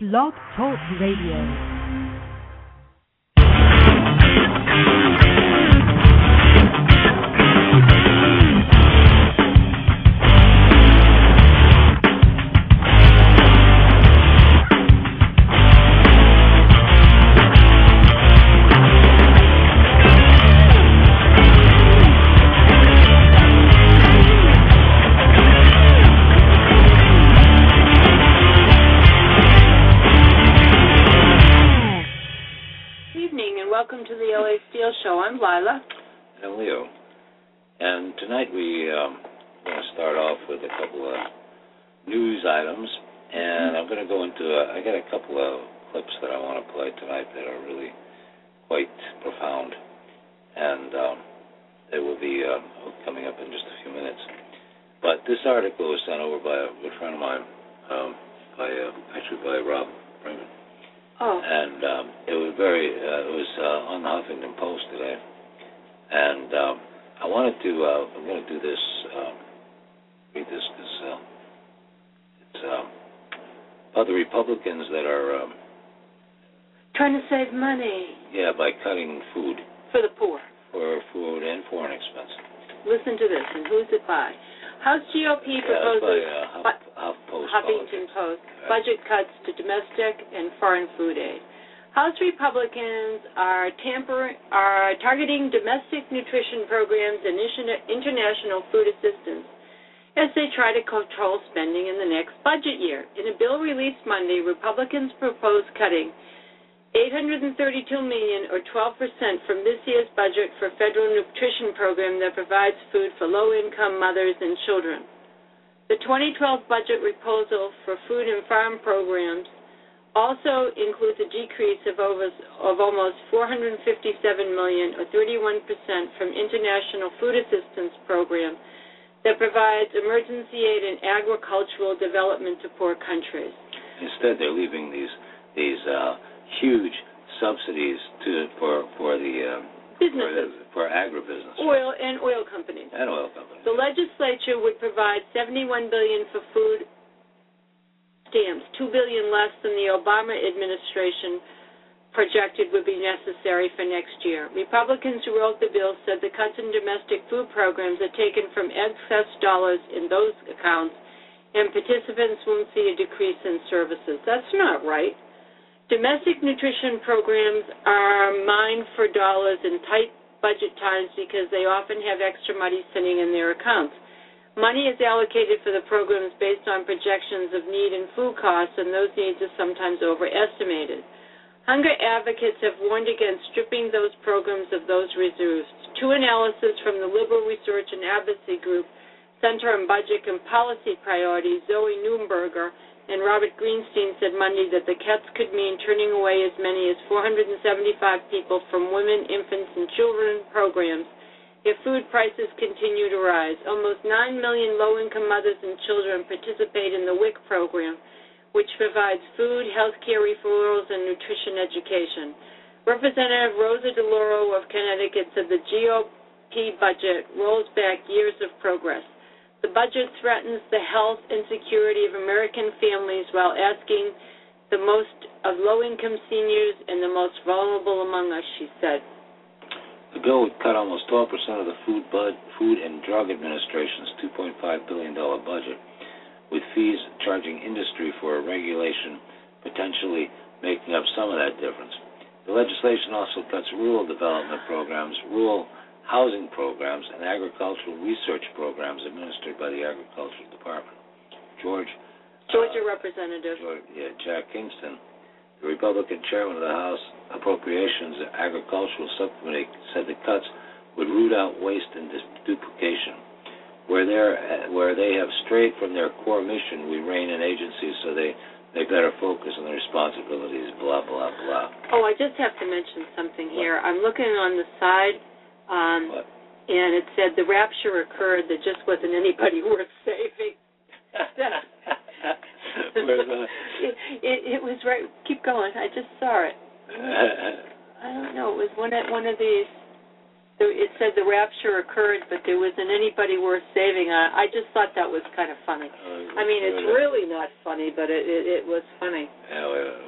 Blog Talk Radio. I'm Lila. And Leo. And tonight we want to start off with a couple of news items. And I'm going to go into, I got a couple of clips that I want to play tonight that are really quite profound. And they will be coming up in just a few minutes. But this article was sent over by a good friend of mine, by Rob Freeman. Oh. And it was on the Huffington Post today. And I wanted to, I'm going to do this, read this because it's about the Republicans that are trying to save money. Yeah, by cutting food. For the poor. For food and foreign expense. Listen to this, and who's it by? House GOP proposes Huffington Post budget cuts to domestic and foreign food aid. House Republicans are targeting domestic nutrition programs and international food assistance as they try to control spending in the next budget year. In a bill released Monday, Republicans propose cutting $832 million, or 12%, from this year's budget for federal nutrition program that provides food for low-income mothers and children. The 2012 budget proposal for food and farm programs also includes a decrease of almost $457 million, or 31%, from International Food Assistance Program that provides emergency aid and agricultural development to poor countries. Instead, they're leaving these huge subsidies for the businesses, for agribusiness, oil companies. The legislature would provide $71 billion for food stamps, $2 billion less than the Obama administration projected would be necessary for next year. Republicans who wrote the bill said the cuts in domestic food programs are taken from excess dollars in those accounts, and participants won't see a decrease in services. That's not right. Domestic nutrition programs are mined for dollars in tight budget times because they often have extra money sitting in their accounts. Money is allocated for the programs based on projections of need and food costs, and those needs are sometimes overestimated. Hunger advocates have warned against stripping those programs of those reserves. Two analyses from the Liberal Research and Advocacy Group Center on Budget and Policy Priorities, Zoe Nunberger and Robert Greenstein, said Monday that the cuts could mean turning away as many as 475 people from women, infants, and children programs if food prices continue to rise. Almost 9 million low-income mothers and children participate in the WIC program, which provides food, health care referrals, and nutrition education. Representative Rosa DeLauro of Connecticut said the GOP budget rolls back years of progress. The budget threatens the health and security of American families while asking the most of low-income seniors and the most vulnerable among us, she said. The bill would cut almost 12% of the Food and Drug Administration's $2.5 billion budget, with fees charging industry for regulation potentially making up some of that difference. The legislation also cuts rural development programs, rural housing programs, and agricultural research programs administered by the Agricultural Department. Georgia Representative. Jack Kingston, the Republican chairman of the House Appropriations and Agricultural Subcommittee, said the cuts would root out waste and duplication. Where they have strayed from their core mission, we rein in agencies so they better focus on their responsibilities, blah, blah, blah. Oh, I just have to mention something here. I'm looking on the side, and it said the rapture occurred. There just wasn't anybody worth saving. Where's that? It was right. Keep going. I just saw it. I don't know. It was one of these. It said the rapture occurred, but there wasn't anybody worth saving. I just thought that was kind of funny. I mean, it's really not funny, but it was funny. Yeah,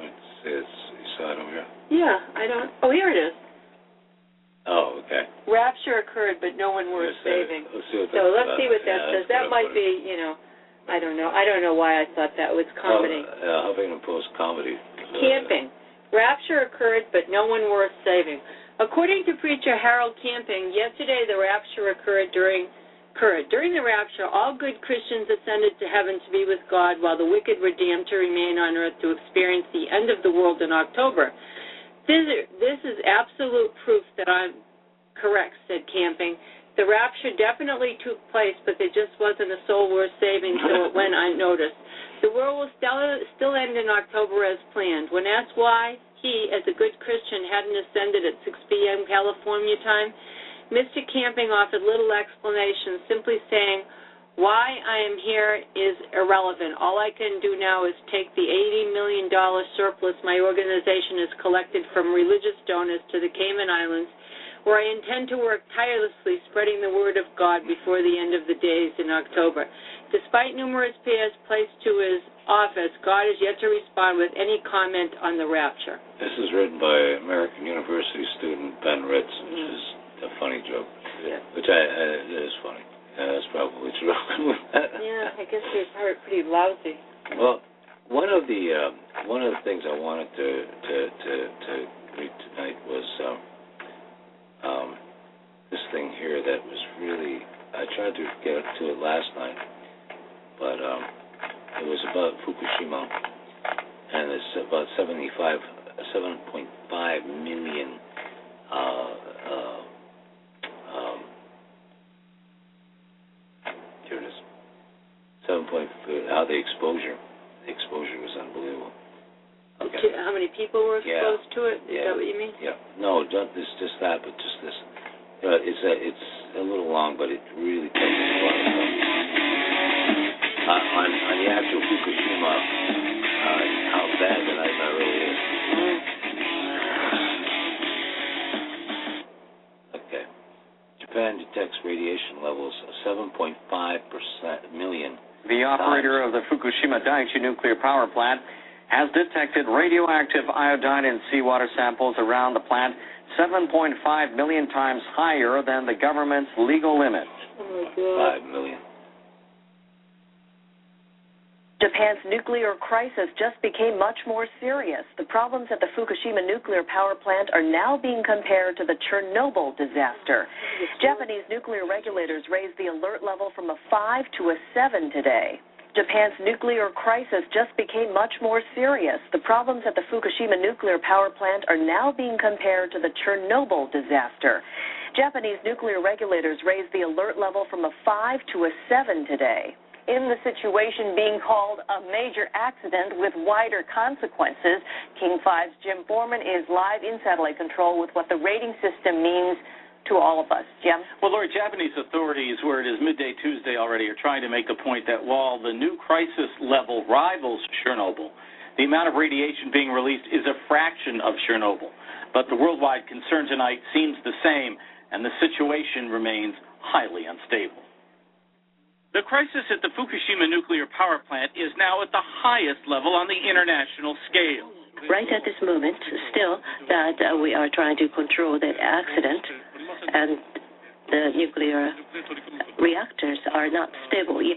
here it is. Oh, okay. Rapture occurred, but no one worth saving. Let's see what let's see what that says. That might be, I don't know. I don't know why I thought that was comedy. Huffington Post comedy. Camping. Rapture occurred, but no one worth saving. According to preacher Harold Camping, yesterday the rapture occurred. During the rapture, all good Christians ascended to heaven to be with God, while the wicked were damned to remain on earth to experience the end of the world in October. This is absolute proof that I'm correct, said Camping. The rapture definitely took place, but there just wasn't a soul worth saving, so it went unnoticed. The world will still end in October as planned. When asked why he, as a good Christian, hadn't ascended at 6 p.m. California time, Mr. Camping offered little explanation, simply saying, why I am here is irrelevant. All I can do now is take the $80 million surplus my organization has collected from religious donors to the Cayman Islands, where I intend to work tirelessly spreading the word of God before the end of the days in October. Despite numerous appeals placed to his office, God is yet to respond with any comment on the rapture. This is written by American University student Ben Ritz, which is a funny joke, which it is funny. That's probably true. Yeah, I guess he's pretty lousy. Well, one of the things I wanted to read tonight was this thing here that was really, I tried to get to it last night, but it was about Fukushima, and it's about 7.5 million here it is. 7.5. How the exposure was unbelievable. Okay. How many people were exposed to it? Is that what you mean? Yeah. No, not this, just that, but just this. It's a little long, but it really tells us a lot of stuff. On the actual Fukushima, how bad the nightmare really is. Okay. Japan detects radiation levels of 7.5 million. The operator of the Fukushima Daiichi nuclear power plant has detected radioactive iodine in seawater samples around the plant 7.5 million times higher than the government's legal limit. Oh, my God. 5 million. Japan's nuclear crisis just became much more serious. The problems at the Fukushima nuclear power plant are now being compared to the Chernobyl disaster. Japanese nuclear regulators raised the alert level from a 5 to a 7 today. Japan's nuclear crisis just became much more serious. The problems at the Fukushima nuclear power plant are now being compared to the Chernobyl disaster. Japanese nuclear regulators raised the alert level from a 5 to a 7 today. In the situation being called a major accident with wider consequences, King 5's Jim Foreman is live in satellite control with what the rating system means to all of us. Jim? Well, Lori, Japanese authorities, where it is midday Tuesday already, are trying to make the point that while the new crisis level rivals Chernobyl, the amount of radiation being released is a fraction of Chernobyl. But the worldwide concern tonight seems the same, and the situation remains highly unstable. The crisis at the Fukushima nuclear power plant is now at the highest level on the international scale. Right at this moment, still, that we are trying to control that accident, and the nuclear reactors are not stable yet.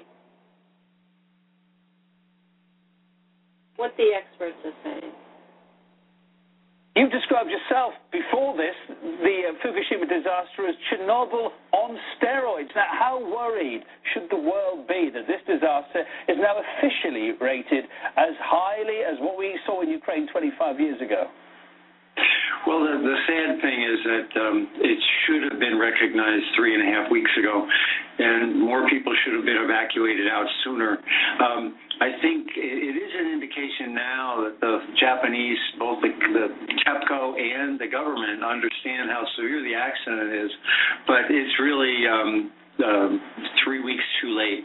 What the experts are saying. You've described yourself before this, the Fukushima disaster, as Chernobyl on steroids. Now, how worried should the world be that this disaster is now officially rated as highly as what we saw in Ukraine 25 years ago? Well, the sad thing is that it should have been recognized 3.5 weeks ago, and more people should have been evacuated out sooner. I think it is an indication now that the Japanese, both the TEPCO and the government, understand how severe the accident is, but it's really 3 weeks too late.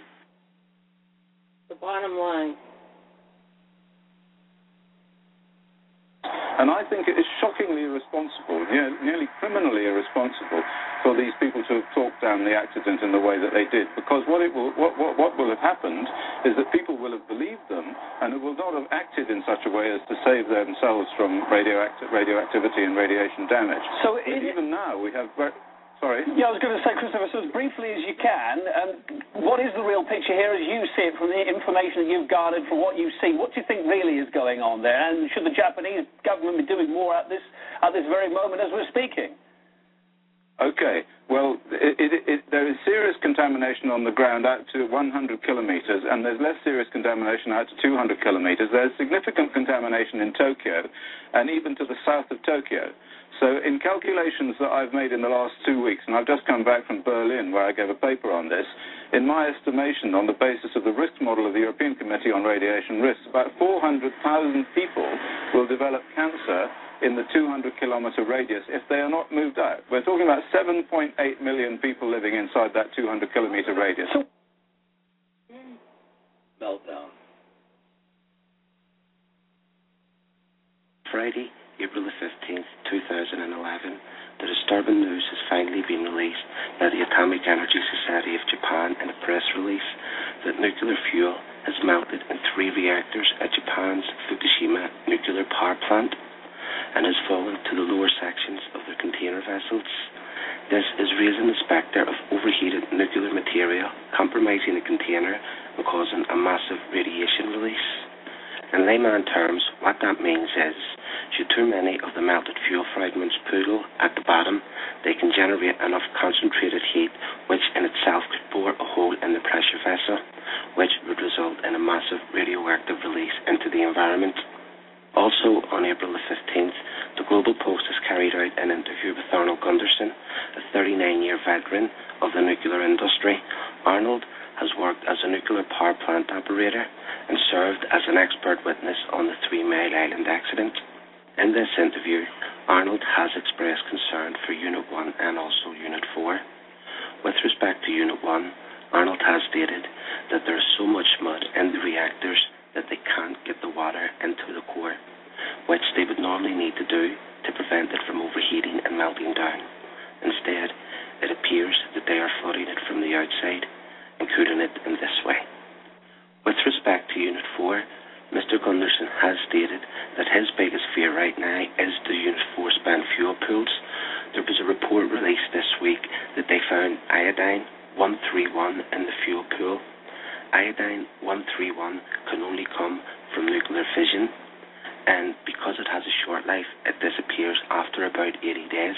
The bottom line. And I think it is shockingly irresponsible, nearly criminally irresponsible, for these people to have talked down the accident in the way that they did. Because what will have happened is that people will have believed them and will not have acted in such a way as to save themselves from radioactivity and radiation damage. So even now we have... Sorry? Yeah, I was going to say, Christopher, so as briefly as you can, what is the real picture here as you see it from the information that you've garnered from what you see? What do you think really is going on there? And should the Japanese government be doing more at this very moment as we're speaking? Okay. Well, there is serious contamination on the ground out to 100 kilometers, and there's less serious contamination out to 200 kilometers. There's significant contamination in Tokyo and even to the south of Tokyo. So in calculations that I've made in the last 2 weeks, and I've just come back from Berlin where I gave a paper on this, in my estimation, on the basis of the risk model of the European Committee on Radiation Risks, about 400,000 people will develop cancer in the 200-kilometer radius if they are not moved out. We're talking about 7.8 million people living inside that 200-kilometer radius. Meltdown. Friday, April the 15th, 2011, the disturbing news has finally been released by the Atomic Energy Society of Japan in a press release that nuclear fuel has melted in 3 reactors at Japan's Fukushima nuclear power plant and has fallen to the lower sections of their container vessels. This is raising the spectre of overheated nuclear material compromising the container and causing a massive radiation release. In layman terms, what that means is, should too many of the melted fuel fragments pool at the bottom, they can generate enough concentrated heat which in itself could bore a hole in the pressure vessel, which would result in a massive radioactive release into the environment. Also, on April the 15th, the Global Post has carried out an interview with Arnold Gundersen, a 39-year veteran of the nuclear industry. Arnold has worked as a nuclear power plant operator and served as an expert witness on the 3 Mile Island accident. In this interview, Arnold has expressed concern for Unit 1 and also Unit 4. With respect to Unit 1, Arnold has stated that there is so much mud in the reactors that they can't get the water into the core, which they would normally need to do to prevent it from overheating and melting down. Instead, it appears that they are flooding it from the outside and cooling it in this way. With respect to Unit 4, Mr. Gundersen has stated that his biggest fear right now is the Unit 4 spent fuel pools. There was a report released this week that they found iodine-131 in the fuel pool. Iodine-131 can only come from nuclear fission, and because it has a short life, it disappears after about 80 days.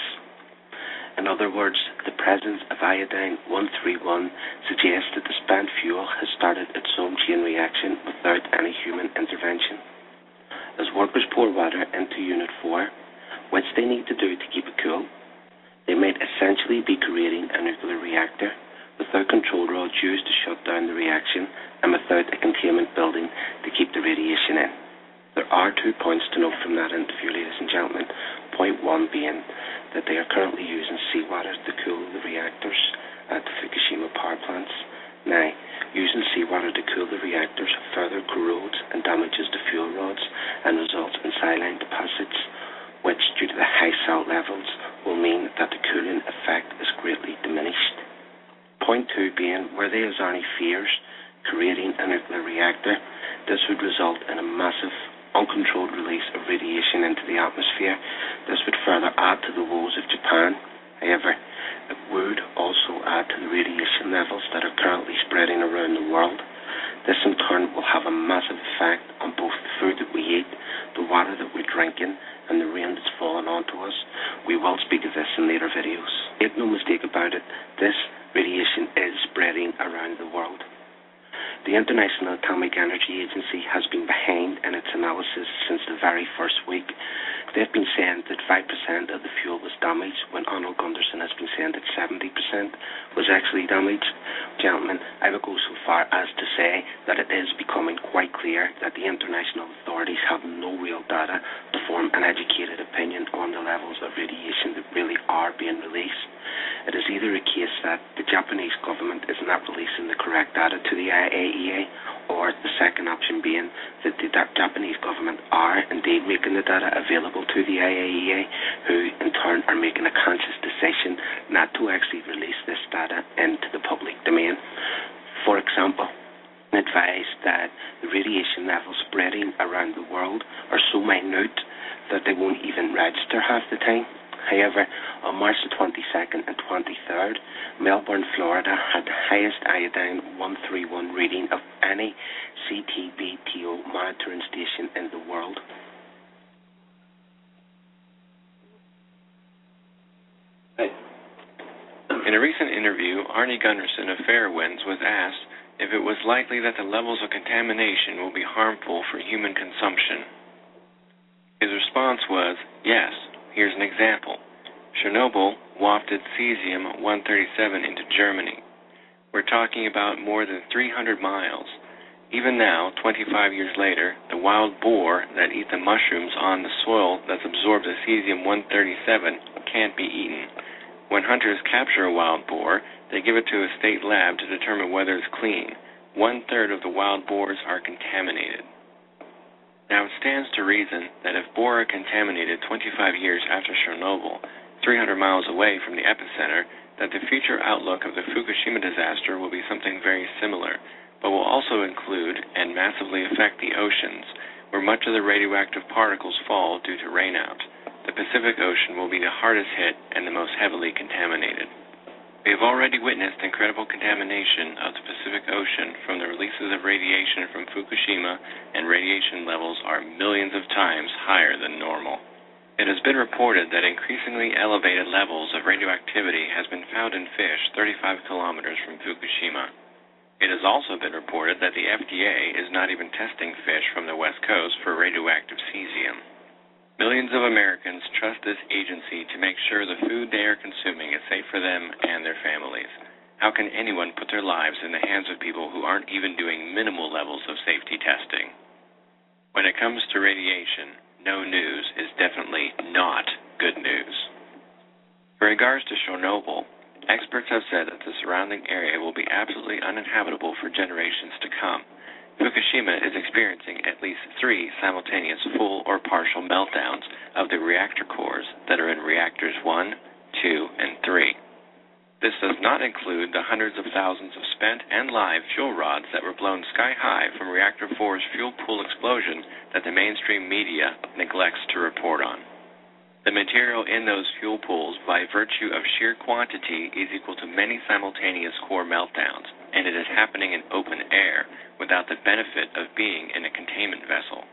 In other words, the presence of iodine-131 suggests that the spent fuel has started its own chain reaction without any human intervention. As workers pour water into Unit 4, which they need to do to keep it cool, they might essentially be creating a nuclear reactor without control rods used to shut down the reaction and without a containment building to keep the radiation in. There are 2 points to note from that interview, ladies and gentlemen. Point 1 being that they are currently using seawater to cool the reactors at the Fukushima power plants. Now, using seawater to cool the reactors further corrodes and damages the fuel rods and results in saline deposits, which, due to the high salt levels, will mean that the cooling effect is greatly diminished. Point 2 being, where there is any fears creating a nuclear reactor, this would result in a massive, uncontrolled release of radiation into the atmosphere. This would further add to the woes of Japan. However, it would also add to the radiation levels that are currently spreading around the world. This in turn will have a massive effect on both the food that we eat, the water that we're drinking, and the rain that's falling onto us. We will speak of this in later videos. Make no mistake about it, this radiation is spreading around the world. The International Atomic Energy Agency has been behind in its analysis since the very first week. They've been saying that 5% of the fuel was damaged, when Arnold Gundersen has been saying that 70% was actually damaged. Gentlemen, I would go so far as to say that it is becoming quite clear that the international authorities have no real data to form an educated opinion on the levels of radiation that really are being released. It is either a case that the Japanese government is not releasing the correct data to the IAEA, or the second option being that the Japanese government are indeed making the data available to the IAEA, who in turn are making a conscious decision not to actually release this data into the public domain. For example, advised that the radiation levels spreading around the world are so minute that they won't even register half the time. However, on March the 22nd and 23rd, Melbourne, Florida had the highest iodine 131 reading of any CTBTO monitoring station in the world. In a recent interview, Arnie Gunderson of Fairwinds was asked if it was likely that the levels of contamination will be harmful for human consumption. His response was, yes. Here's an example. Chernobyl wafted cesium-137 into Germany. We're talking about more than 300 miles. Even now, 25 years later, the wild boar that eat the mushrooms on the soil that's absorbed the cesium-137 can't be eaten. When hunters capture a wild boar, they give it to a state lab to determine whether it's clean. 1/3 of the wild boars are contaminated. Now, it stands to reason that if boar are contaminated 25 years after Chernobyl, 300 miles away from the epicenter, that the future outlook of the Fukushima disaster will be something very similar, but will also include and massively affect the oceans, where much of the radioactive particles fall due to rainout. The Pacific Ocean will be the hardest hit and the most heavily contaminated. We have already witnessed incredible contamination of the Pacific Ocean from the releases of radiation from Fukushima, and radiation levels are millions of times higher than normal. It has been reported that increasingly elevated levels of radioactivity has been found in fish 35 kilometers from Fukushima. It has also been reported that the FDA is not even testing fish from the West Coast for radioactive cesium. Millions of Americans trust this agency to make sure the food they are consuming is safe for them and their families. How can anyone put their lives in the hands of people who aren't even doing minimal levels of safety testing? When it comes to radiation, no news is definitely not good news. In regards to Chernobyl, experts have said that the surrounding area will be absolutely uninhabitable for generations to come. Fukushima is experiencing at least 3 simultaneous full or partial meltdowns of the reactor cores that are in reactors 1, 2, and 3. This does not include the hundreds of thousands of spent and live fuel rods that were blown sky high from Reactor 4's fuel pool explosion that the mainstream media neglects to report on. The material in those fuel pools, by virtue of sheer quantity, is equal to many simultaneous core meltdowns, and it is happening in open air without the benefit of being in a containment vessel.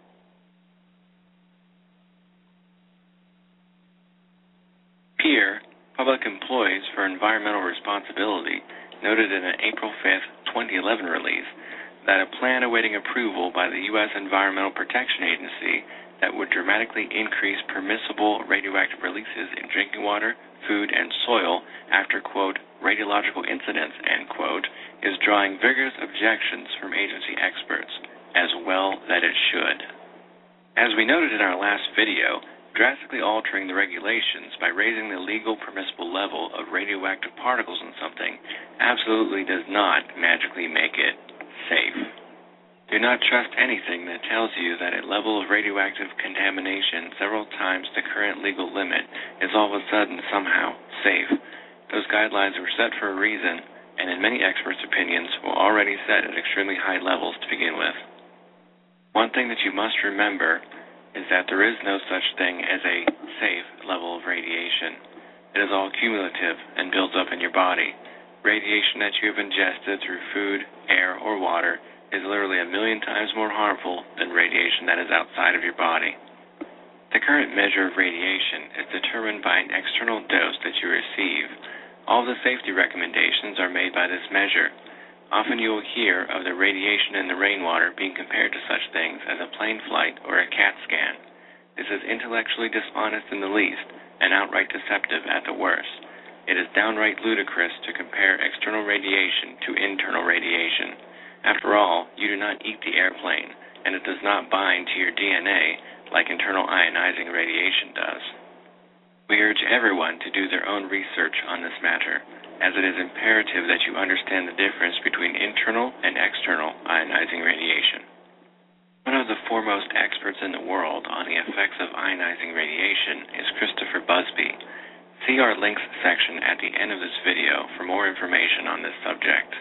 PEER, Public Employees for Environmental Responsibility, noted in an April 5, 2011 release that a plan awaiting approval by the U.S. Environmental Protection Agency that would dramatically increase permissible radioactive releases in drinking water, food, and soil after, quote, radiological incidents, end quote, is drawing vigorous objections from agency experts, as well that it should. As we noted in our last video, drastically altering the regulations by raising the legal permissible level of radioactive particles in something absolutely does not magically make it safe. Do not trust anything that tells you that a level of radioactive contamination several times the current legal limit is all of a sudden somehow safe. Those guidelines were set for a reason, and in many experts' opinions were already set at extremely high levels to begin with. One thing that you must remember is that there is no such thing as a safe level of radiation. It is all cumulative and builds up in your body. Radiation that you have ingested through food, air, or water is literally 1 million times more harmful than radiation that is outside of your body. The current measure of radiation is determined by an external dose that you receive. All the safety recommendations are made by this measure. Often you will hear of the radiation in the rainwater being compared to such things as a plane flight or a CAT scan. This is intellectually dishonest in the least and outright deceptive at the worst. It is downright ludicrous to compare external radiation to internal radiation. After all, you do not eat the airplane, and it does not bind to your DNA like internal ionizing radiation does. We urge everyone to do their own research on this matter, as it is imperative that you understand the difference between internal and external ionizing radiation. One of the foremost experts in the world on the effects of ionizing radiation is Christopher Busby. See our links section at the end of this video for more information on this subject.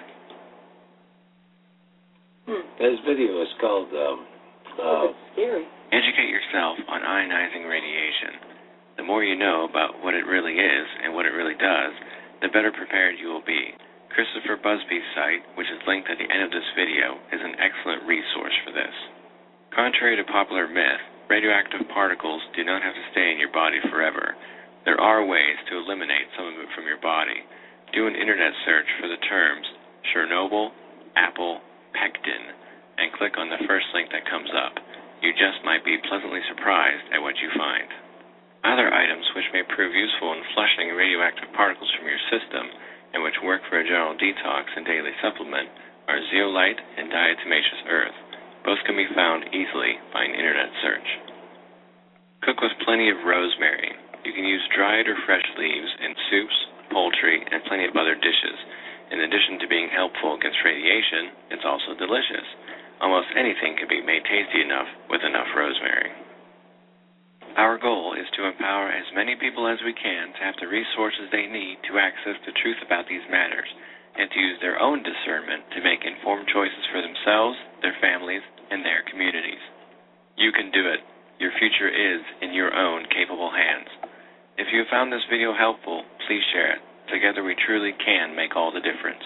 This video is called it's scary. Educate yourself on ionizing radiation. The more you know about what it really is and what it really does, the better prepared you will be. Christopher Busby's site, which is linked at the end of this video, is an excellent resource for this. Contrary to popular myth, radioactive particles do not have to stay in your body forever. There are ways to eliminate some of it from your body. Do an internet search for the terms Chernobyl, Apple, Pectin, and click on the first link that comes up. You just might be pleasantly surprised at what you find. Other items which may prove useful in flushing radioactive particles from your system and which work for a general detox and daily supplement are zeolite and diatomaceous earth. Both can be found easily by an internet search. Cook with plenty of rosemary. You can use dried or fresh leaves in soups, poultry, and plenty of other dishes. In addition to being helpful against radiation, it's also delicious. Almost anything can be made tasty enough with enough rosemary. Our goal is to empower as many people as we can to have the resources they need to access the truth about these matters and to use their own discernment to make informed choices for themselves, their families, and their communities. You can do it. Your future is in your own capable hands. If you have found this video helpful, please share it. Together we truly can make all the difference.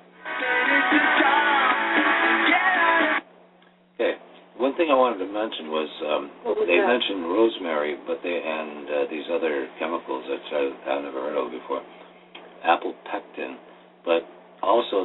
Okay. One thing I wanted to mention was they mentioned rosemary, but these other chemicals that I've never heard of before, apple pectin, but also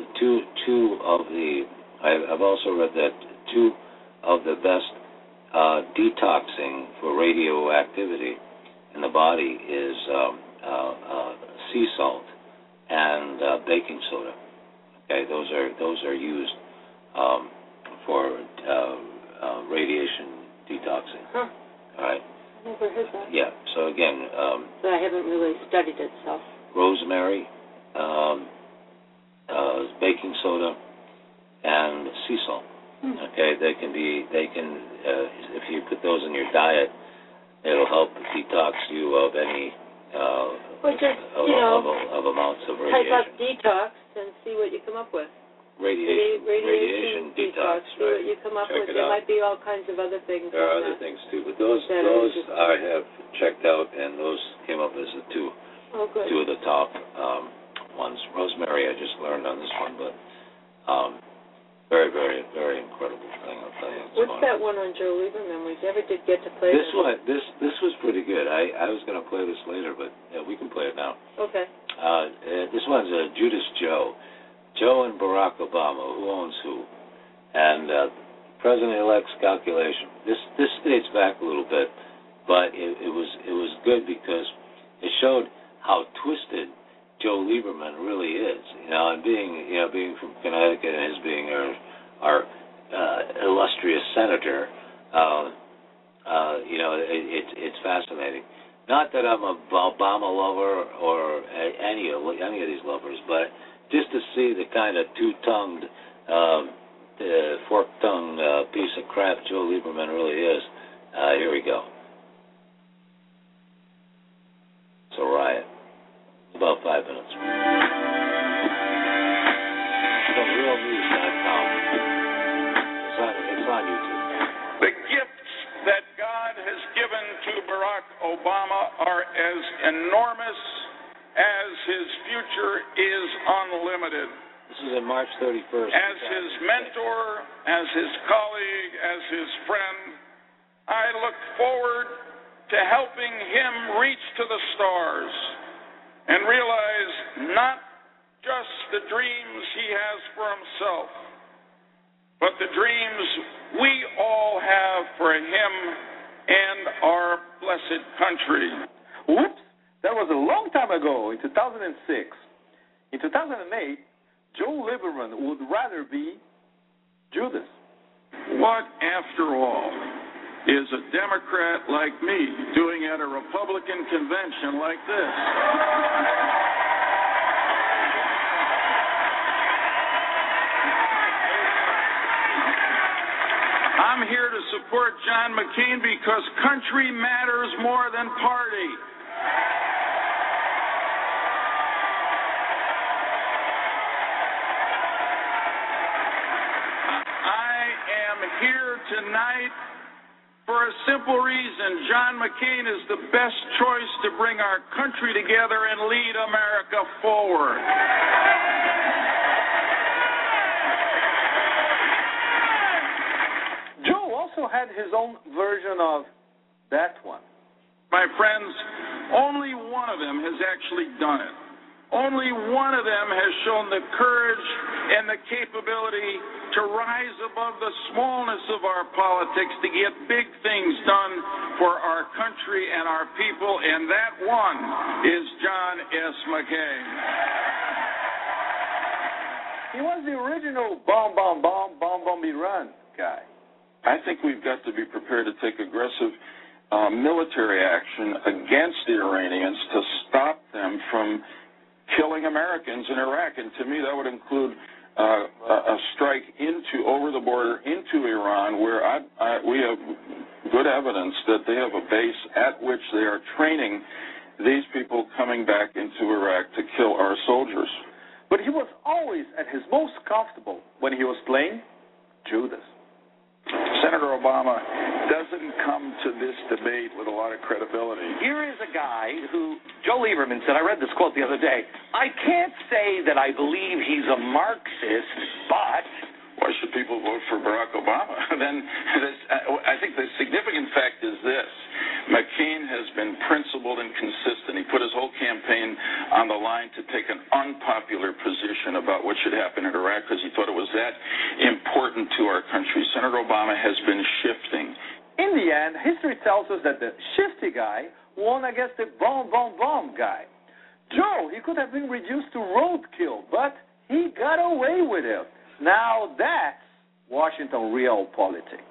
I've also read that two of the best detoxing for radioactivity in the body is sea salt and baking soda. Okay, those are used for radiation detoxing. Huh. All right. I never heard that. Yeah. So again, so I haven't really studied it, so. Rosemary, baking soda, and sea salt. Okay, they can if you put those in your diet, it'll help detox you of any of amounts of radiation. Type up detox and see what you come up with. Radiation detox. See what you come up with. There might be all kinds of other things. There are other things too, but those I have checked out, and those came up as the two of the top ones. Rosemary, I just learned on this one, but very, very, very incredible thing. I'll tell you. What's that one on Joe Lieberman? We never did get to play this one. This was pretty good. I was going to play this later, but we can play it now. Okay. This one's Judas Joe. Joe and Barack Obama, who owns who, and President-elect's calculation. This dates back a little bit, but it was good because it showed how twisted Joe Lieberman really is. And being from Connecticut and his being our illustrious senator, it's fascinating. Not that I'm a Obama lover or any of these lovers, but just to see the kind of two-tongued, fork-tongued piece of crap Joe Lieberman really is. Here we go. It's a riot. About 5 minutes. From realnews.com. It's on YouTube. The gifts that God has given to Barack Obama are as enormous as his future is unlimited. This is on March 31st. As his mentor, as his colleague, as his friend, I look forward to helping him reach to the stars and realize not just the dreams he has for himself, but the dreams we all have for him and our blessed country. Whoops, that was a long time ago, in 2006. In 2008, Joe Lieberman would rather be Judas. What, after all, is a Democrat like me doing at a Republican convention like this? I'm here to support John McCain because country matters more than party. I am here tonight for a simple reason. John McCain is the best choice to bring our country together and lead America forward. Joe also had his own version of that one. My friends, only one of them has actually done it. Only one of them has shown the courage and the capability to rise above the smallness of our politics to get big things done for our country and our people, and that one is John S. McCain. He was the original bomb Iran guy. I think we've got to be prepared to take aggressive military action against the Iranians to stop them from killing Americans in Iraq. And to me, that would include a strike over the border into Iran, where we have good evidence that they have a base at which they are training these people coming back into Iraq to kill our soldiers. But he was always at his most comfortable when he was playing Judas. Senator Obama doesn't come to this debate with a lot of credibility. Here is a guy who, Joe Lieberman said, I read this quote the other day, I can't say that I believe he's a Marxist, but... Why should people vote for Barack Obama? Then I think the significant fact is this. McCain has been principled and consistent. He put his whole campaign on the line to take an unpopular position about what should happen in Iraq because he thought it was that important to our country. Senator Obama has been shifting. In the end, history tells us that the shifty guy won against the bomb guy. Joe, he could have been reduced to roadkill, but he got away with it. Now that's Washington realpolitik.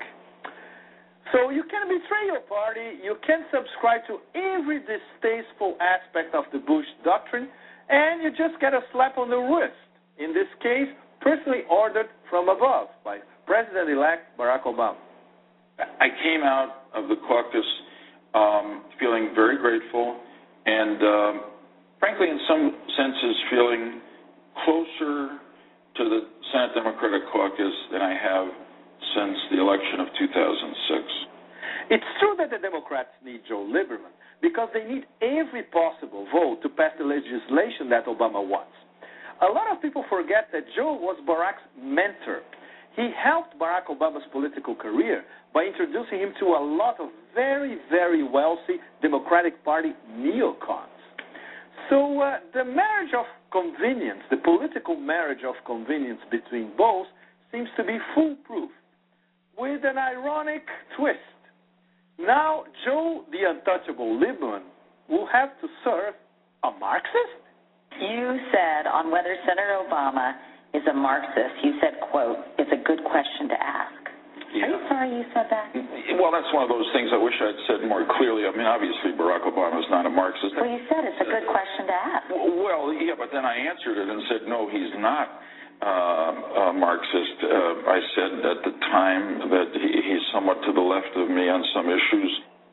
So you can betray your party, you can subscribe to every distasteful aspect of the Bush doctrine, and you just get a slap on the wrist. In this case, personally ordered from above by President-elect Barack Obama. I came out of the caucus feeling very grateful and, frankly, in some senses, feeling closer to the Senate Democratic Caucus than I have since the election of 2006. It's true that the Democrats need Joe Lieberman because they need every possible vote to pass the legislation that Obama wants. A lot of people forget that Joe was Barack's mentor. He helped Barack Obama's political career by introducing him to a lot of very, very wealthy Democratic Party neocons. So the marriage of convenience, the political marriage of convenience between both seems to be foolproof, with an ironic twist. Now, Joe, the untouchable Lieberman, will have to serve a Marxist? You said on whether Senator Obama is a Marxist, you said, quote, it's a good question to ask. Yeah. Are you sorry you said that? Well, that's one of those things I wish I'd said more clearly. I mean, obviously, Barack Obama is not a Marxist. Well, you said it's a good question to ask. Well, yeah, but then I answered it and said, no, he's not a Marxist. I said at the time that he's somewhat to the left of me on some issues.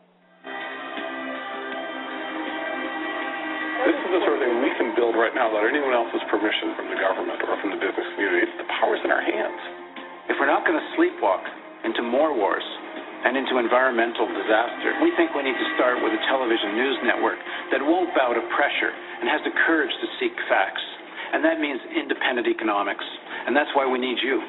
This is the sort of thing we can build right now without anyone else's permission from the government or from the business community. The power's in our hands. If we're not going to sleepwalk into more wars and into environmental disaster, we think we need to start with a television news network that won't bow to pressure and has the courage to seek facts. And that means independent economics. And that's why we need you.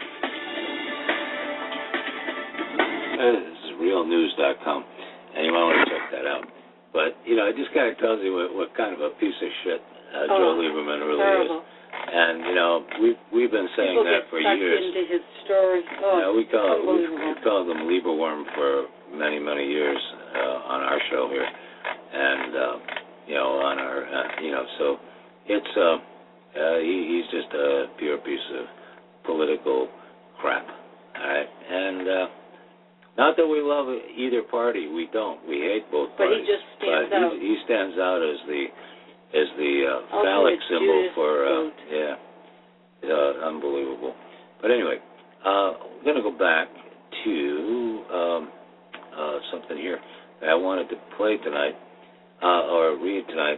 This is realnews.com, and you might want to check that out. But, you know, it just kind of tells you what kind of a piece of shit Joe Lieberman really is. And, you know, we've been saying People that for years. Into his stories. We've called him Lieberworm for many, many years on our show here. And, you know, on our, so it's, he's just a pure piece of political crap. All right? And not that we love either party. We don't. We hate both parties. But he just stands out. He stands out as the phallic symbol for, unbelievable. But anyway, I'm going to go back to something here that I wanted to play tonight, or read tonight.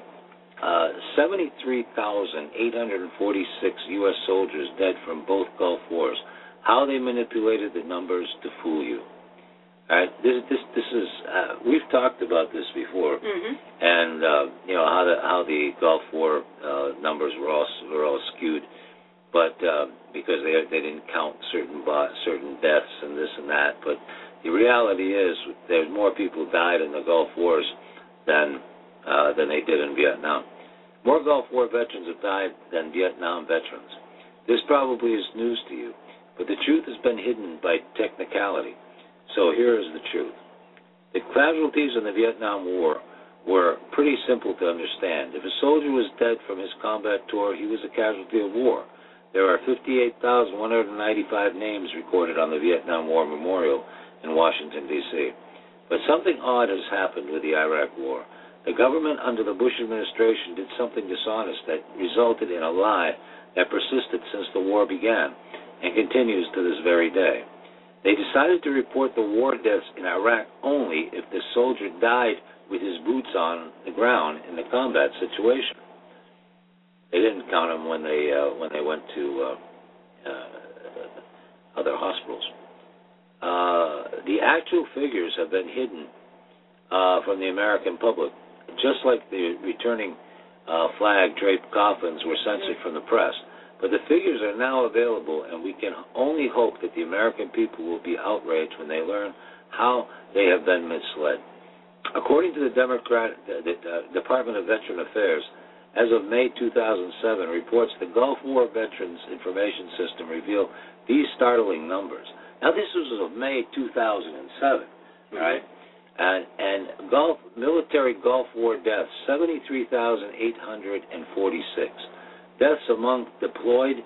73,846 U.S. soldiers dead from both Gulf Wars. How they manipulated the numbers to fool you. All right, this is we've talked about this before, and you know how the Gulf War numbers were all skewed, but because they didn't count certain deaths and this and that. But the reality is, there's more people died in the Gulf Wars than they did in Vietnam. More Gulf War veterans have died than Vietnam veterans. This probably is news to you, but the truth has been hidden by technicality. So here is the truth. The casualties in the Vietnam War were pretty simple to understand. If a soldier was dead from his combat tour, he was a casualty of war. There are 58,195 names recorded on the Vietnam War Memorial in Washington, D.C. But something odd has happened with the Iraq War. The government under the Bush administration did something dishonest that resulted in a lie that persisted since the war began and continues to this very day. They decided to report the war deaths in Iraq only if the soldier died with his boots on the ground in the combat situation. They didn't count them when they went to other hospitals. The actual figures have been hidden from the American public, just like the returning flag-draped coffins were censored from the press. But the figures are now available, and we can only hope that the American people will be outraged when they learn how they have been misled. According to the Department of Veteran Affairs, as of May 2007, reports the Gulf War Veterans Information System reveal these startling numbers. Now, this was of May 2007, right? And military Gulf War deaths, 73,846. Deaths among deployed,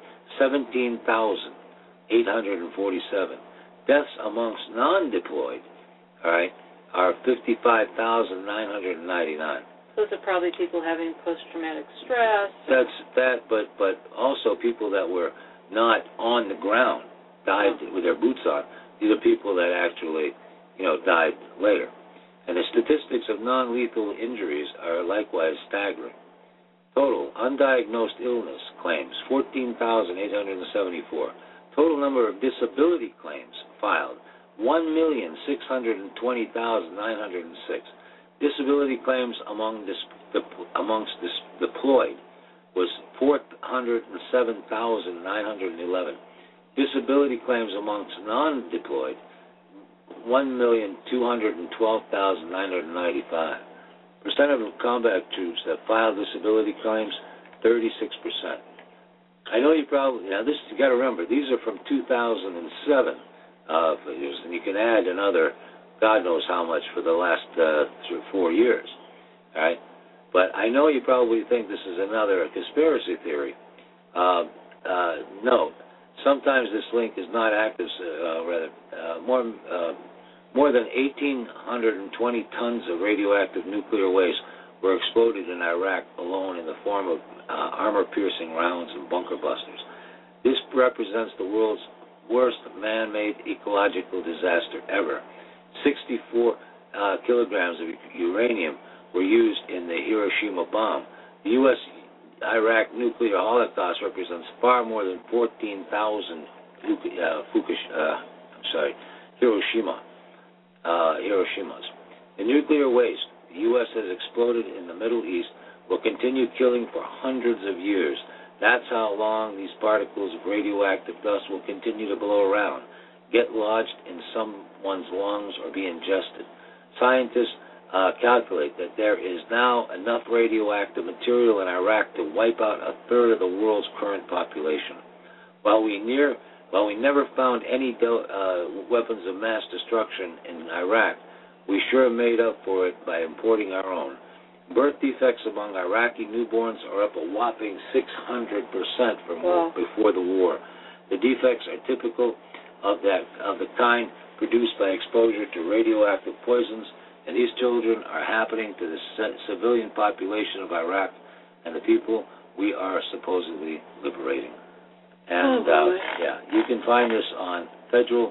17,847. Deaths amongst non-deployed, all right, are 55,999. Those are probably people having post-traumatic stress. That's that, but also people that were not on the ground, died with their boots on. These are people that actually, died later. And the statistics of non-lethal injuries are likewise staggering. Total undiagnosed illness claims, 14,874. Total number of disability claims filed, 1,620,906. Disability claims amongst deployed was 407,911. Disability claims amongst non-deployed, 1,212,995. Percent of combat troops that filed disability claims, 36%. I know you probably, you got to remember, these are from 2007 figures, and you can add another, God knows how much for the last 3 or 4 years, all right? But I know you probably think this is another conspiracy theory. No, sometimes this link is not active, more than 1,820 tons of radioactive nuclear waste were exploded in Iraq alone in the form of armor-piercing rounds and bunker busters. This represents the world's worst man-made ecological disaster ever. 64 kilograms of uranium were used in the Hiroshima bomb. The U.S.-Iraq nuclear holocaust represents far more than 14,000 Hiroshimas. The nuclear waste the U.S. has exploded in the Middle East will continue killing for hundreds of years. That's how long these particles of radioactive dust will continue to blow around, get lodged in someone's lungs, or be ingested. Scientists calculate that there is now enough radioactive material in Iraq to wipe out a third of the world's current population. While we never found any weapons of mass destruction in Iraq, we sure made up for it by importing our own. Birth defects among Iraqi newborns are up a whopping 600% from before the war. The defects are typical of the kind produced by exposure to radioactive poisons, and these children are happening to the civilian population of Iraq and the people we are supposedly liberating. And, you can find this on Federal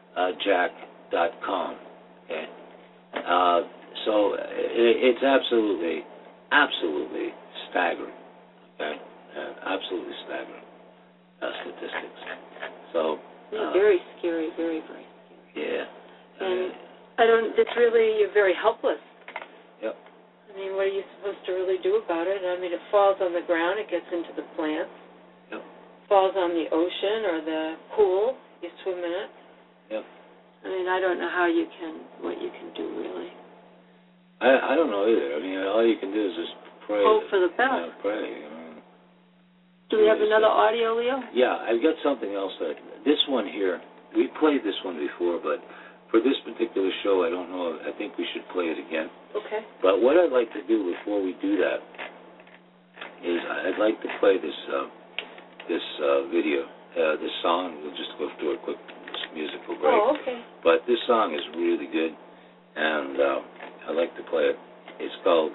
jack.com. Okay, so it's absolutely staggering. Okay, absolutely staggering statistics. So very scary, very, very scary. Yeah. And it's really, you're very helpless. Yep. I mean, what are you supposed to really do about it? I mean, it falls on the ground, it gets into the plants. Yep. Falls on the ocean or the pool, you swim in it. Yep. I mean, I don't know what you can do, really. I don't know either. I mean, all you can do is just pray. Hope for the best. Pray. Do we have another audio, Leo? Yeah, I've got something else. This one here, we played this one before, but for this particular show, I don't know. I think we should play it again. Okay. But what I'd like to do before we do that is I'd like to play this video, this song. We'll just go through a quick musical break. Oh, okay. But this song is really good, and I'd like to play it. It's called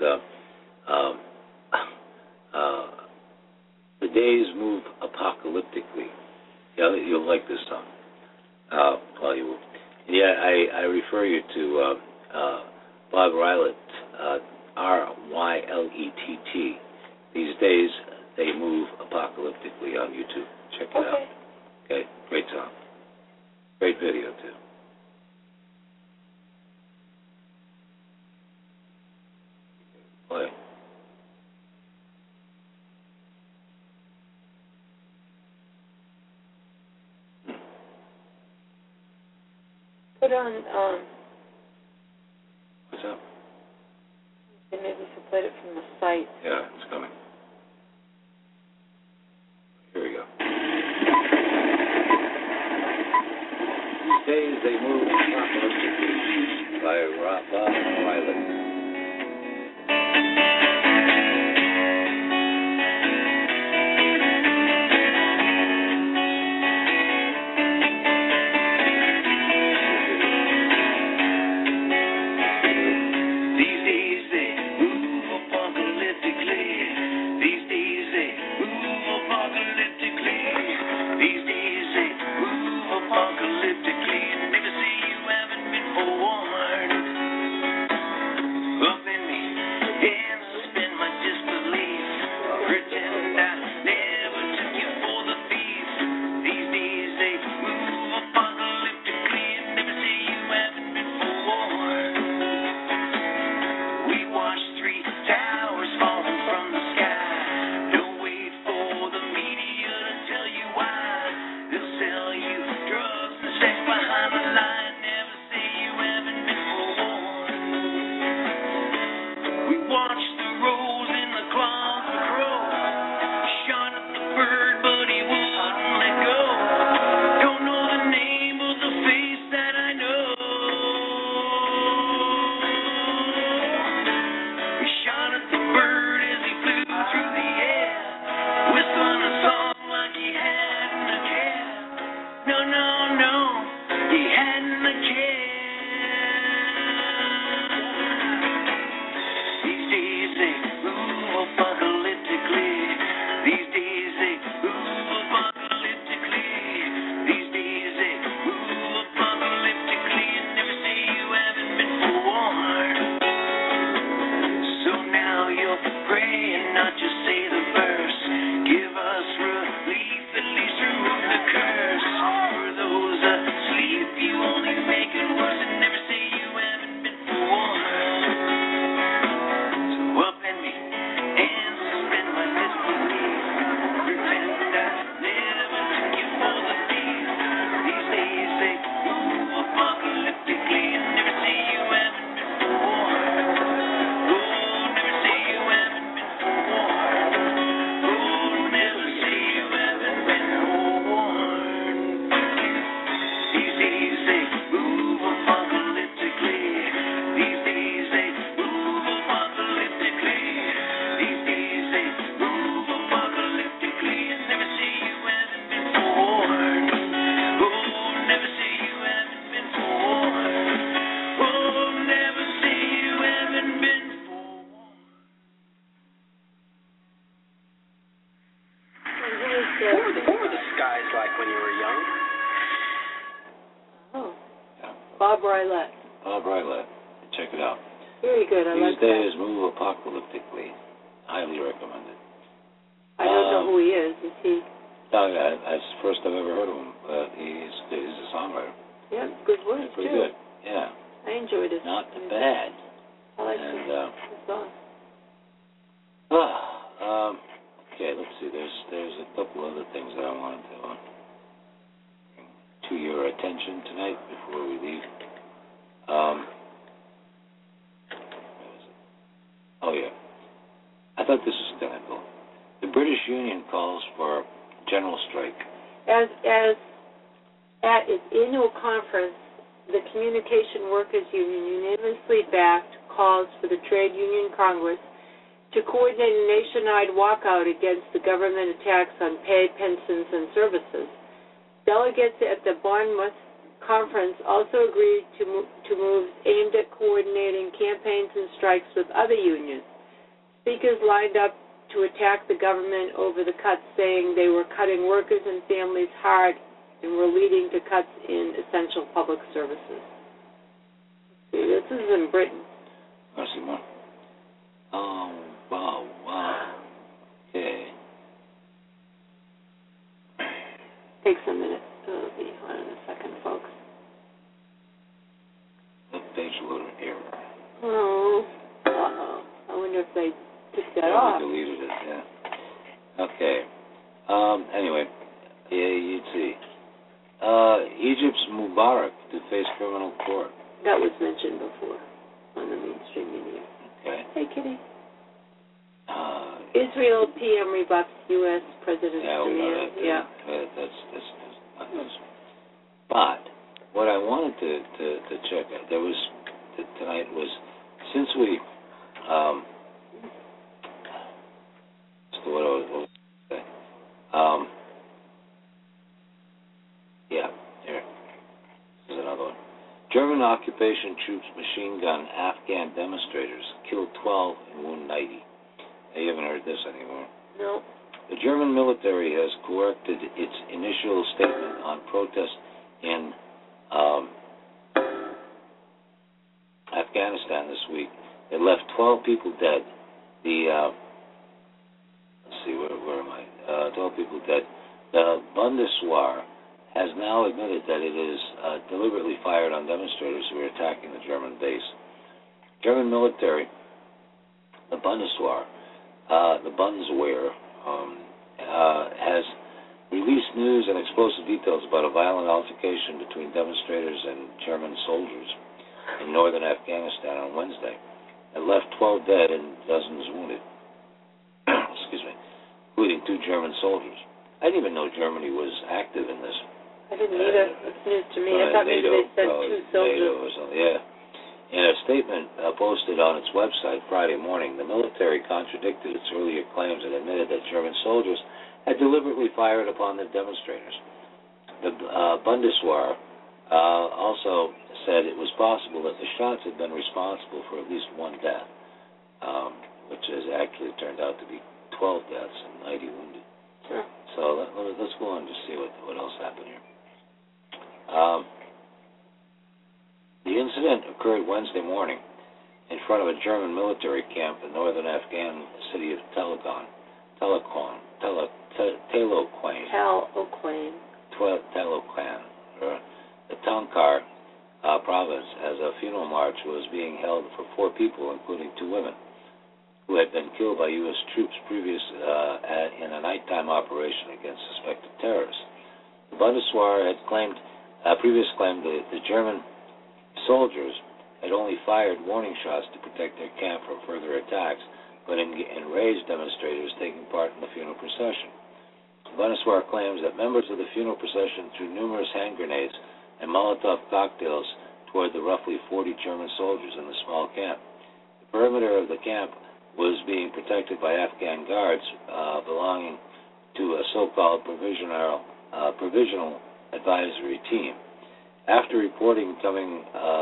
The Days Move Apocalyptically. Yeah, you'll like this song. Well, you will. Yeah, I refer you to Bob Rylett, R-Y-L-E-T-T. These Days They Move Apocalyptically on YouTube. Check it out. Okay, great song. Great video, too. Play. Put on, What's up? Maybe we should play it from the site. Yeah, it's coming. Here we go. These Days They Move Apocalyptically by Bob Rylett. good. I like that. These days move apocalyptically. Highly recommended. I don't know who he is. Is he? No, that's the first I've ever heard of him. He's a songwriter. Yeah, good words, pretty too. Good. Yeah. I enjoyed it. Not bad. I like the song. Okay, let's see. There's a couple other things that I wanted to bring to your attention tonight before we leave. Oh yeah, I thought this was kind of cool. The British Union calls for general strike. As at its annual conference, the Communication Workers Union unanimously backed calls for the Trade Union Congress to coordinate a nationwide walkout against the government attacks on pay, pensions, and services. Delegates at the Bournemouth conference also agreed to moves aimed at coordinating campaigns and strikes with other unions. Speakers lined up to attack the government over the cuts, saying they were cutting workers and families hard and were leading to cuts in essential public services. See, this is in Britain. Want to see more? Oh, wow. Okay. Takes a minute. It'll be on in a second, folks. The page loader error. Oh. I wonder if they took that off. They deleted it, yeah. Okay. Anyway, you'd see. Egypt's Mubarak to face criminal court. That was mentioned before on the mainstream media. Okay. Hey, Kitty. Israel PM rebuffs U.S. President's demand. Yeah. That's not news. But what I wanted to check out tonight was, since we what I was saying. Yeah, here. This is another one. German occupation troops machine gun Afghan demonstrators, killed 12 and wound 90. You haven't heard this anymore. No. The German military has corrected its initial statement on protests in Afghanistan this week. It left 12 people dead. Let's see, where am I? 12 people dead. The Bundeswehr has now admitted that it is deliberately fired on demonstrators who are attacking the German base. German military, the Bundeswehr, has released news and explosive details about a violent altercation between demonstrators and German soldiers in northern Afghanistan on Wednesday. It left 12 dead and dozens wounded. Excuse me, including 2 German soldiers. I didn't even know Germany was active in this. I didn't either. It's news to me. I thought maybe they said 2 soldiers. NATO or something. Yeah. In a statement posted on its website Friday morning, the military contradicted its earlier claims and admitted that German soldiers had deliberately fired upon the demonstrators. The Bundeswehr also said it was possible that the shots had been responsible for at least 1 death, which has actually turned out to be 12 deaths and 90 wounded. Sure. So let's go on and just see what else happened here. The incident occurred Wednesday morning in front of a German military camp in northern Afghan city of Taloquan. The Tankar province, as a funeral march was being held for 4 people, including 2 women, who had been killed by U.S. troops in a nighttime operation against suspected terrorists. The Bundeswehr had previously claimed the German soldiers had only fired warning shots to protect their camp from further attacks, but enraged demonstrators taking part in the funeral procession. The Bundeswehr claims that members of the funeral procession threw numerous hand grenades and Molotov cocktails toward the roughly 40 German soldiers in the small camp. The perimeter of the camp was being protected by Afghan guards belonging to a so-called provisional advisory team. After reportedly coming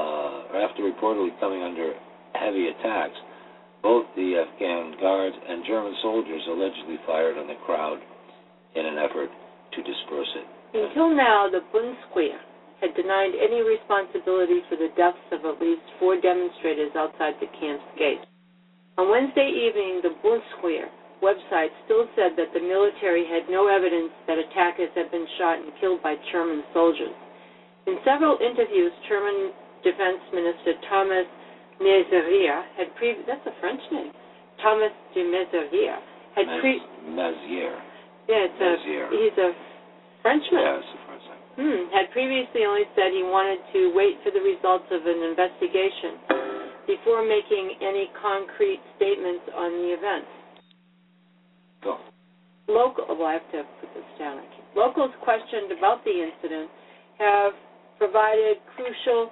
under heavy attacks, both the Afghan guards and German soldiers allegedly fired on the crowd in an effort to disperse it. Until now, the Bundeswehr had denied any responsibility for the deaths of at least 4 demonstrators outside the camp's gate. On Wednesday evening, the Bundeswehr website still said that the military had no evidence that attackers had been shot and killed by German soldiers. In several interviews, German Defense Minister Thomas Maizière had that's a French name. Thomas de Maizière had Maizière. Yeah, he's a Frenchman. Yeah, it's a French name. Had previously only said he wanted to wait for the results of an investigation before making any concrete statements on the events. Go. I have to put this down. Locals questioned about the incident have provided crucial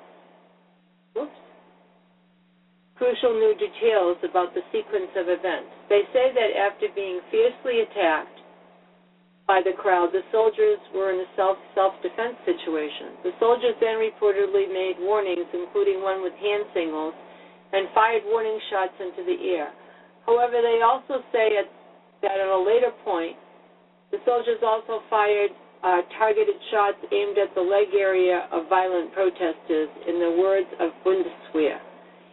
new details about the sequence of events. They say that after being fiercely attacked by the crowd, the soldiers were in a self-defense situation. The soldiers then reportedly made warnings, including one with hand signals, and fired warning shots into the air. However, they also say that at a later point, the soldiers also fired targeted shots aimed at the leg area of violent protesters, in the words of Bundeswehr.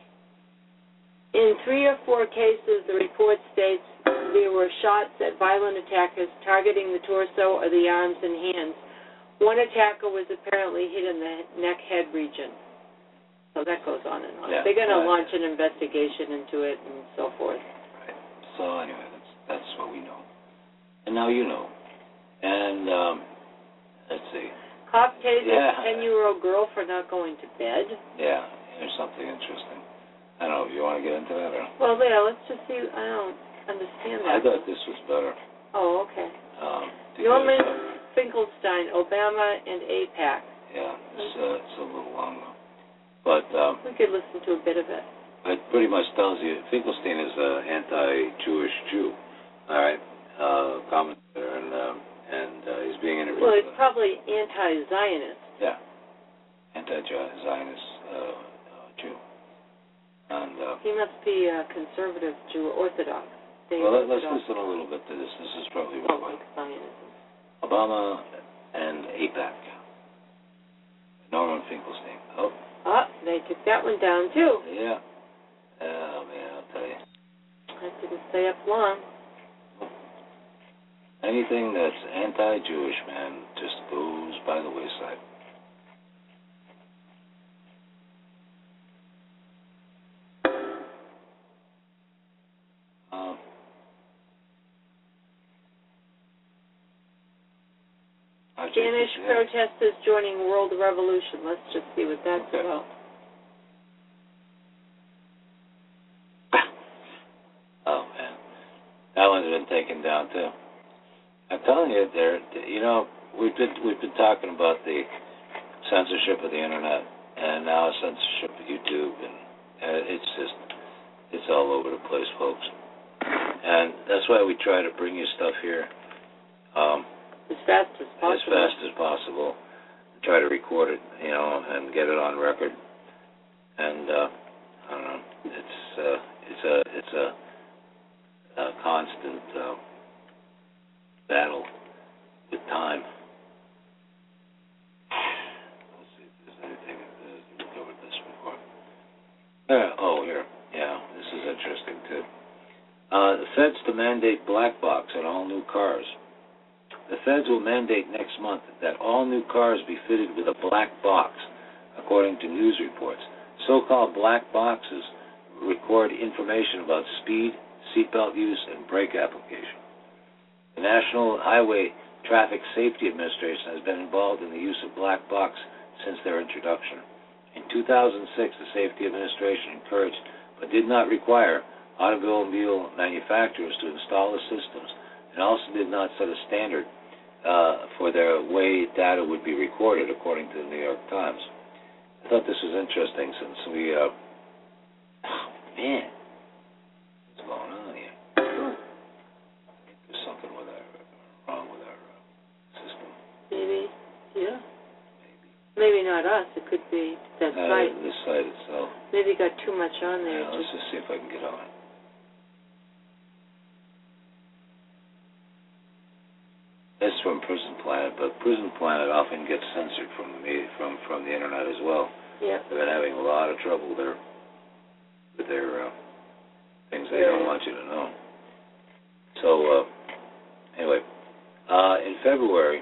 In 3 or 4 cases, the report states there were shots at violent attackers targeting the torso or the arms and hands. One attacker was apparently hit in the neck-head region. So that goes on and on. Yeah, they're going to launch an investigation into it and so forth. Right. So anyway, that's what we know. And now you know. And let's see. Cop tased a 10-year-old girl for not going to bed. Yeah, there's something interesting. I don't know if you want to get into that or... Well, yeah, let's just see. I don't understand that. I thought this was better. Oh, okay. Norman Finkelstein, Obama, and AIPAC. Yeah, it's a little long, though. But... we could listen to a bit of it. It pretty much tells you Finkelstein is an anti-Jewish Jew, all right, commentator, and he's being interviewed. Well, he's probably anti-Zionist. Yeah, anti-Zionist Jew. And he must be a conservative Jew, Orthodox. Let's listen a little bit to this. This is probably like Zionism. Obama and AIPAC. Norman Finkelstein. Oh, they took that one down, too. Yeah. Oh, man, I'll tell you. That didn't stay up long. Anything that's anti-Jewish, man, just goes by the wayside. Spanish protesters joining World Revolution. Let's just see what that's about. Oh, man. That one's been taken down, too. I'm telling you, we've been talking about the censorship of the Internet, and now censorship of YouTube, and it's all over the place, folks. And that's why we try to bring you stuff here. As fast as possible. As fast as possible. Try to record it, and get it on record. And I don't know. It's a constant battle with time. Let's see if there's anything. We covered this before. Here. Yeah, this is interesting too. The feds to mandate black box on all new cars. The feds will mandate next month that all new cars be fitted with a black box, according to news reports. So-called black boxes record information about speed, seatbelt use, and brake application. The National Highway Traffic Safety Administration has been involved in the use of black box since their introduction. In 2006, the Safety Administration encouraged but did not require automobile manufacturers to install the systems, and also did not set a standard for their way data would be recorded, according to the New York Times. I thought this was interesting since we, man, what's going on here? There's something wrong with our system. Maybe, yeah. Maybe not us. It could be that site. The site itself. Maybe got too much on there. Yeah, let's just see if I can get on it. This is from Prison Planet, but Prison Planet often gets censored from the media, from the internet as well. Yeah. They've been having a lot of trouble there with their things they don't want you to know. So, anyway, in February,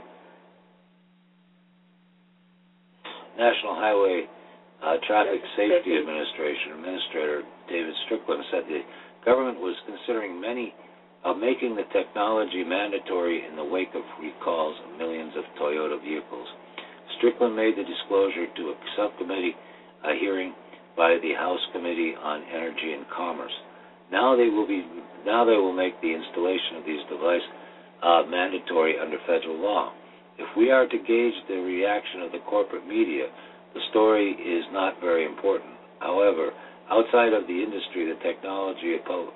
National Highway Traffic Safety Administrator David Strickland said the government was considering making the technology mandatory in the wake of recalls of millions of Toyota vehicles. Strickland made the disclosure to a subcommittee hearing by the House Committee on Energy and Commerce. Now they will make the installation of these devices mandatory under federal law. If we are to gauge the reaction of the corporate media, the story is not very important. However, outside of the industry, the technology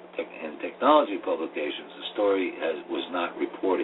publications, the story was not reporting.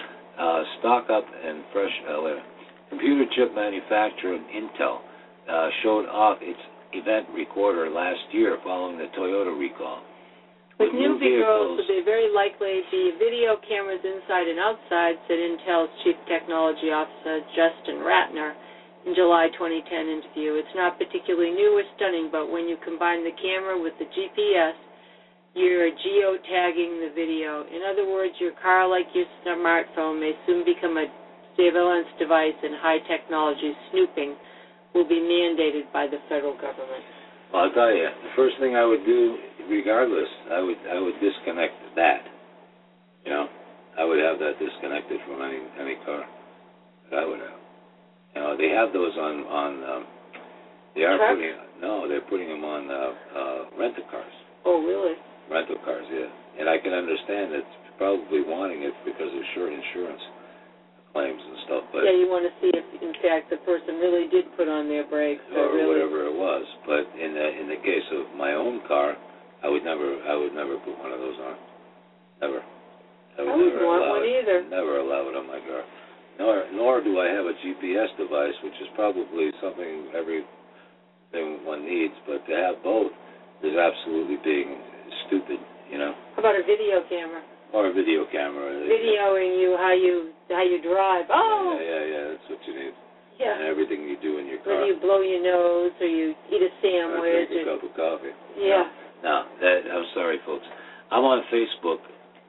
Stock Up and Fresh computer chip manufacturer Intel showed off its event recorder last year following the Toyota recall. With new vehicles, there very likely be video cameras inside and outside, said Intel's Chief Technology Officer Justin Ratner in July 2010 interview. It's not particularly new or stunning, but when you combine the camera with the GPS, you're geotagging the video. In other words, your car, like your smartphone, may soon become a surveillance device, and high technology snooping will be mandated by the federal government. Well, I'll tell you, the first thing I would do, regardless, I would disconnect that. You know, I would have that disconnected from any car that I would have. You know, they have those on they are trucks? They're putting them on rental cars. Oh, really? Rental cars, yeah. And I can understand that probably wanting it because of short insurance claims and stuff, but yeah, you want to see if, in fact, the person really did put on their brakes or really... whatever it was. But in the case of my own car, I would never put one of those on. Never. I wouldn't want one either. Never allow it on my car. Nor do I have a GPS device, which is probably something everything one needs. But to have both is absolutely being stupid. You know. How about a video camera? Or a video camera. Videoing you how you drive. Oh! Yeah, that's what you need. Yeah. And everything you do in your car. Whether you blow your nose or you eat a sandwich. Or drink a cup of coffee. Yeah. No, I'm sorry, folks. I'm on Facebook,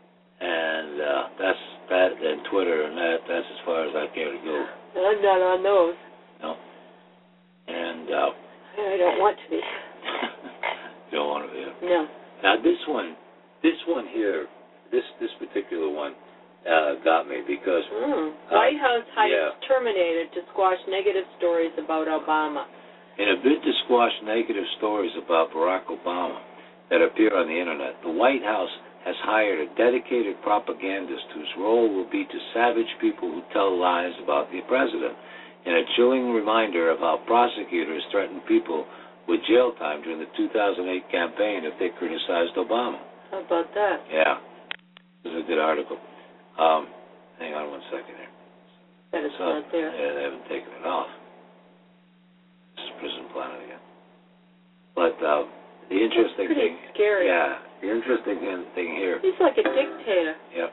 and and Twitter, and that's as far as I care to go. I'm not on those. No. And I don't want to be. Don't want to be. No. Now this one here. This particular one got me because White House hires Terminator to squash negative stories about Obama. In a bid to squash negative stories about Barack Obama that appear on the internet, the White House has hired a dedicated propagandist whose role will be to savage people who tell lies about the president, in a chilling reminder of how prosecutors threatened people with jail time during the 2008 campaign if they criticized Obama. How about that? Yeah. This is a good article. Hang on 1 second here. That is not there. Yeah, they haven't taken it off. This is Prison Planet again. But the interesting thing... Scary. Yeah, the interesting thing here... He's like a dictator. Yep.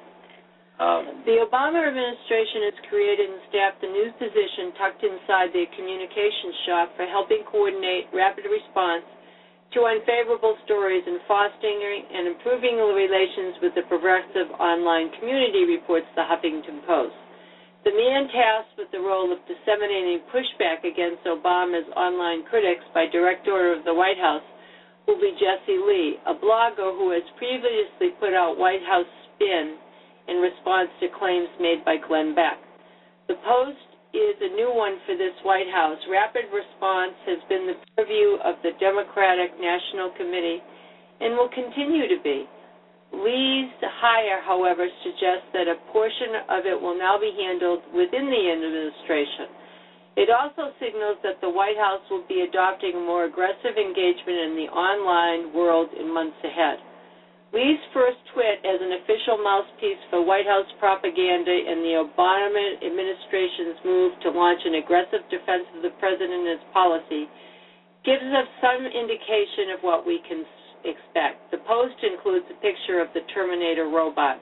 The Obama administration has created and staffed a new position tucked inside their communications shop for helping coordinate rapid response to unfavorable stories and fostering and improving relations with the progressive online community, reports the Huffington Post. The man tasked with the role of disseminating pushback against Obama's online critics by direct order of the White House will be Jesse Lee, a blogger who has previously put out White House spin in response to claims made by Glenn Beck. The Post is a new one for this White House. Rapid response has been the purview of the Democratic National Committee and will continue to be. Lee's hire, however, suggests that a portion of it will now be handled within the administration. It also signals that the White House will be adopting a more aggressive engagement in the online world in months ahead. Lee's first twit as an official mouthpiece for White House propaganda in the Obama administration's move to launch an aggressive defense of the president and his policy gives us some indication of what we can expect. The Post includes a picture of the Terminator robot.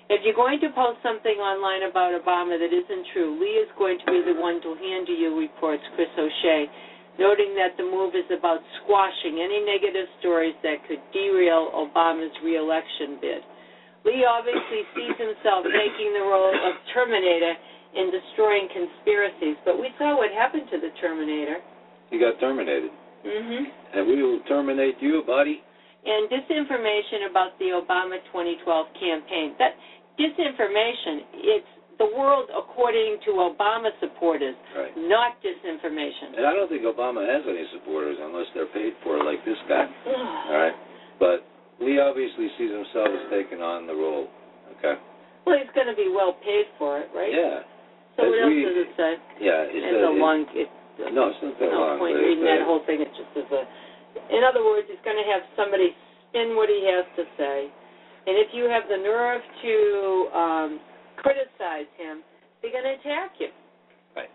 If you're going to post something online about Obama that isn't true, Lee is going to be the one to handle you, reports Chris O'Shea, noting that the move is about squashing any negative stories that could derail Obama's re-election bid. Lee obviously sees himself taking the role of Terminator in destroying conspiracies, but we saw what happened to the Terminator. He got terminated. Mm-hmm. And we will terminate you, buddy. And disinformation about the Obama 2012 campaign. That disinformation, it's the world according to Obama supporters, right, not disinformation. And I don't think Obama has any supporters unless they're paid for, like this guy. All right? But Lee obviously sees himself as taking on the role. Okay? Well, he's going to be well paid for it, right? Yeah. So what else does it say? Yeah. No, it's not that long. No point reading that whole thing. It just is in other words, he's going to have somebody spin what he has to say. And if you have the nerve to criticize him, they're going to attack you. Right.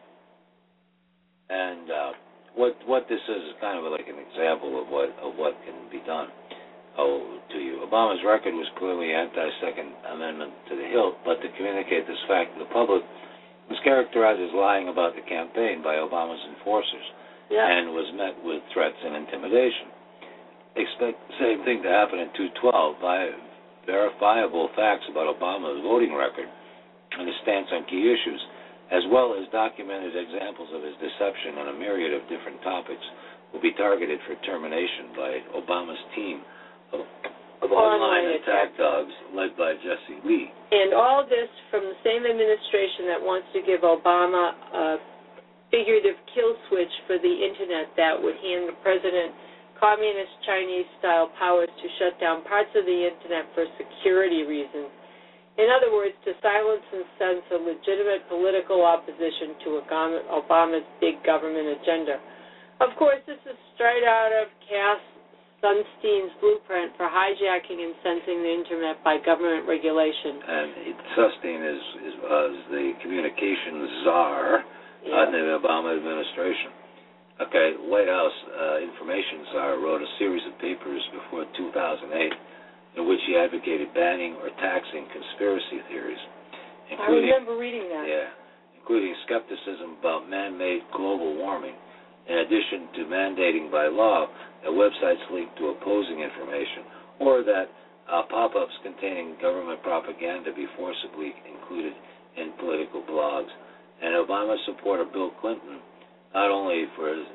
And what this is kind of like an example of what can be done to you. Obama's record was clearly anti-Second Amendment to the hilt, but to communicate this fact to the public was characterized as lying about the campaign by Obama's enforcers, and was met with threats and intimidation. Expect the same thing to happen in 212 by verifiable facts about Obama's voting record and his stance on key issues, as well as documented examples of his deception on a myriad of different topics, will be targeted for termination by Obama's team of online attack dogs led by Jesse Lee. And all this from the same administration that wants to give Obama a figurative kill switch for the Internet that would hand the president communist Chinese-style powers to shut down parts of the Internet for security reasons. In other words, to silence and censor legitimate political opposition to Obama's big government agenda. Of course, this is straight out of Cass Sunstein's blueprint for hijacking and censoring the Internet by government regulation. And Sunstein was the communications czar in the Obama administration. Okay, White House information czar wrote a series of papers before 2008 in which he advocated banning or taxing conspiracy theories. I remember reading that. Yeah, including skepticism about man-made global warming, in addition to mandating by law that websites linked to opposing information or that pop-ups containing government propaganda be forcibly included in political blogs. And Obama supporter Bill Clinton, not only for his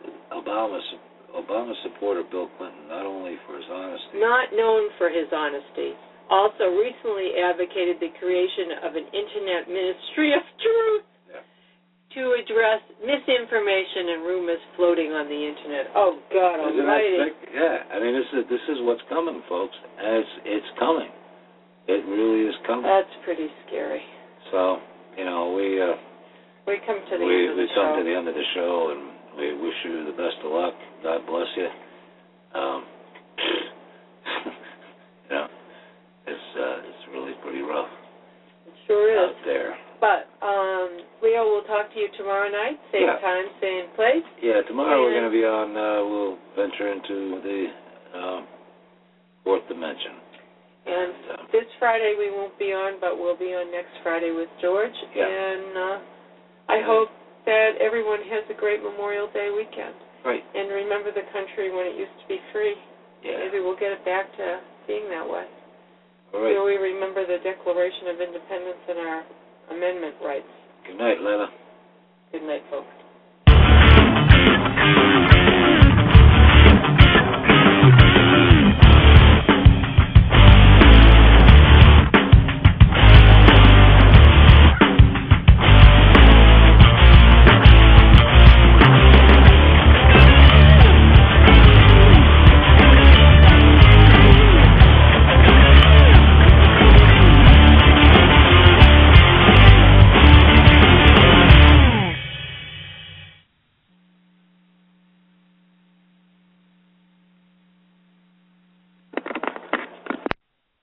Obama supporter Bill Clinton, not only for his honesty, not known for his honesty, also recently advocated the creation of an Internet Ministry of Truth to address misinformation and rumors floating on the Internet. Oh God Almighty! Yeah, I mean this is what's coming, folks, and it's coming. It really is coming. That's pretty scary. So we come to the end of the show. We come to the end of the show, and we wish you the best of luck. God bless you. It's really pretty rough. It sure is out there. But Leo, we'll talk to you tomorrow night, same time, same place. Yeah, tomorrow we're going to be on. We'll venture into the fourth dimension. And this Friday we won't be on, but we'll be on next Friday with George. Yeah. And I hope that everyone has a great Memorial Day weekend. Right. And remember the country when it used to be free. Yeah. Maybe we'll get it back to being that way. All right. So we remember the Declaration of Independence and our amendment rights. Good night, Lena. Good night, folks.